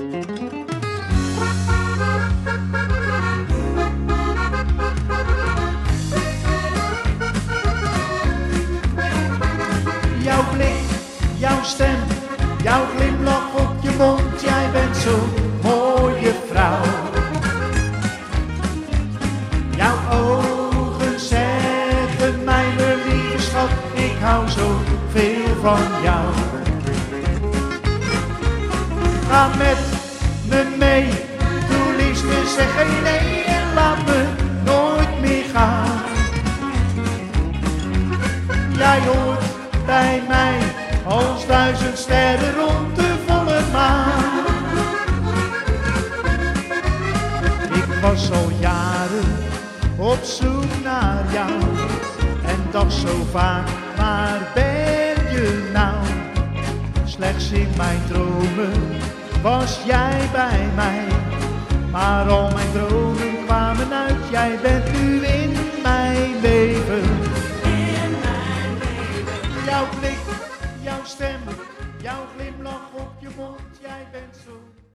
Jouw blik, jouw stem, jouw glimlach op je mond, jij bent zo'n mooie vrouw. Jouw ogen zeggen mij, mijn lieve schat, ik hou zo veel van jou. Ga met me mee, doe liefste, zeg geen nee en laat me nooit meer gaan. Jij hoort bij mij als 1000 sterren rond de volle maan. Ik was al jaren op zoek naar jou en dacht zo vaak, waar ben je nou? Slechts in mijn dromen was jij bij mij, maar al mijn dromen kwamen uit. Jij bent nu in mijn leven. Jouw blik, jouw stem, jouw glimlach op je mond, jij bent zo